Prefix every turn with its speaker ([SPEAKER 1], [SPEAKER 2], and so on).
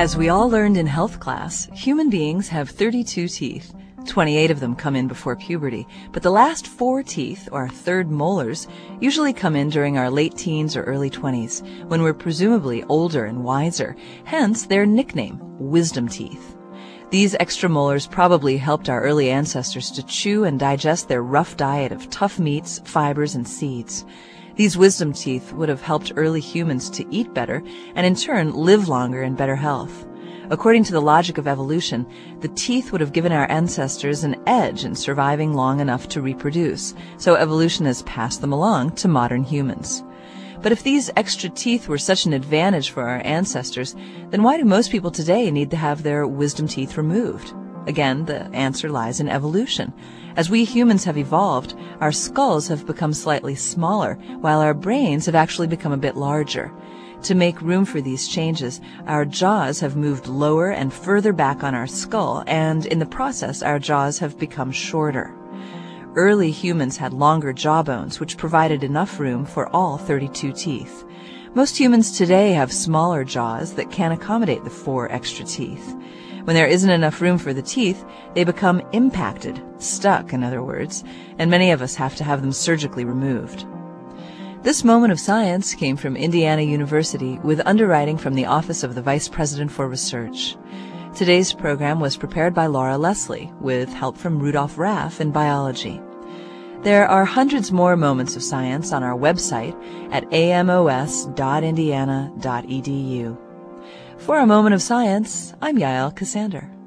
[SPEAKER 1] As we all learned in health class, human beings have 32 teeth. 28 of them come in before puberty, but the last 4 teeth, or third molars, usually come in during our late teens or early 20s, when we're presumably older and wiser, hence their nickname, wisdom teeth. These extra molars probably helped our early ancestors to chew and digest their rough diet of tough meats, fibers, and seeds. These wisdom teeth would have helped early humans to eat better and in turn live longer in better health. According to the logic of evolution, the teeth would have given our ancestors an edge in surviving long enough to reproduce, so evolution has passed them along to modern humans. But if these extra teeth were such an advantage for our ancestors, then why do most people today need to have their wisdom teeth removed? Again, the answer lies in evolution. As we humans have evolved, our skulls have become slightly smaller, while our brains have actually become a bit larger. To make room for these changes, our jaws have moved lower and further back on our skull, and in the process, our jaws have become shorter. Early humans had longer jawbones, which provided enough room for all 32 teeth. Most humans today have smaller jaws that can't accommodate the 4 extra teeth. When there isn't enough room for the teeth, they become impacted, stuck in other words, and many of us have to have them surgically removed. This moment of science came from Indiana University with underwriting from the Office of the Vice President for Research. Today's program was prepared by Laura Leslie with help from Rudolph Raff in biology. There are hundreds more moments of science on our website at amos.indiana.edu. For a moment of science, I'm Yael Cassander.